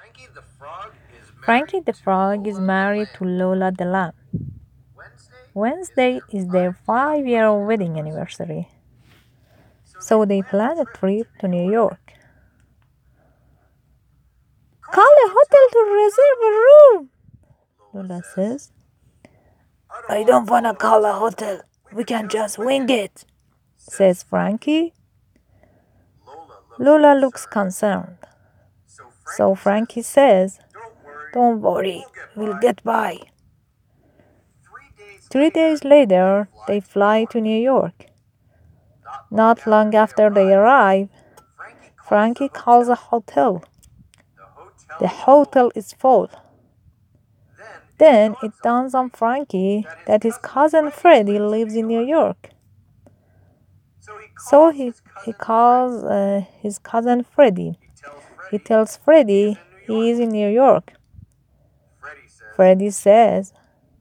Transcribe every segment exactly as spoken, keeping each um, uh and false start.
Frankie the Frog is married to Lola the Lamb. Wednesday is their five-year wedding anniversary. So they plan a trip to New York. Call a hotel to reserve a room, Lola says. I don't want to call a hotel. We can just wing it, says Frankie. Lola looks concerned. So Frankie says, don't worry, we'll get by. Three days later, they fly to New York. Not long after they arrive, Frankie calls a hotel. The hotel is full. Then it dawns on Frankie that his cousin Freddie lives in New York. So he, he calls uh, his cousin Freddie. He tells Freddie he is in New York. Freddie says,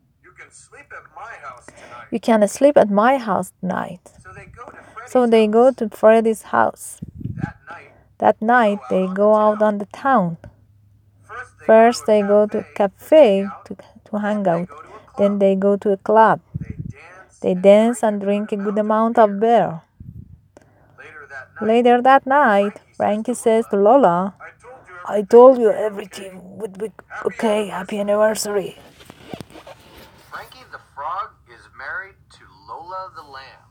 you can sleep at my house tonight. So they go to Freddie's house. That night, they go out on the town. First, they go to a cafe to, to hang out. Then they go to a club. They dance and drink a good amount of beer. Later that night, Frankie says to Lola, I told you everything would be okay. Happy anniversary. Frankie the Frog is married to Lola the Lamb.